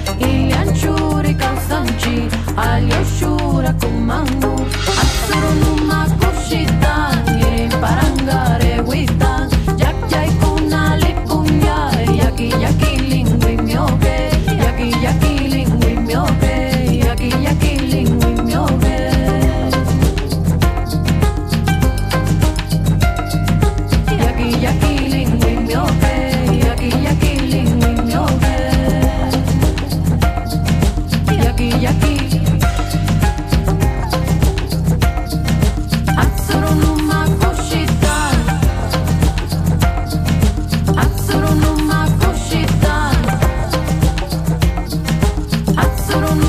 ili anchuri kansanchi alioshura kumangu asuru numa kushita iri parangare wita yak yai kuna lipunya yaki yaki lingui myoke yaki yaki lingui myoke yaki yaki lingui myoke yaki yaki lingui myoke yaki yaki lingui myoke yaki yaki atsuru numa kushita atsuru numa kushita atsuru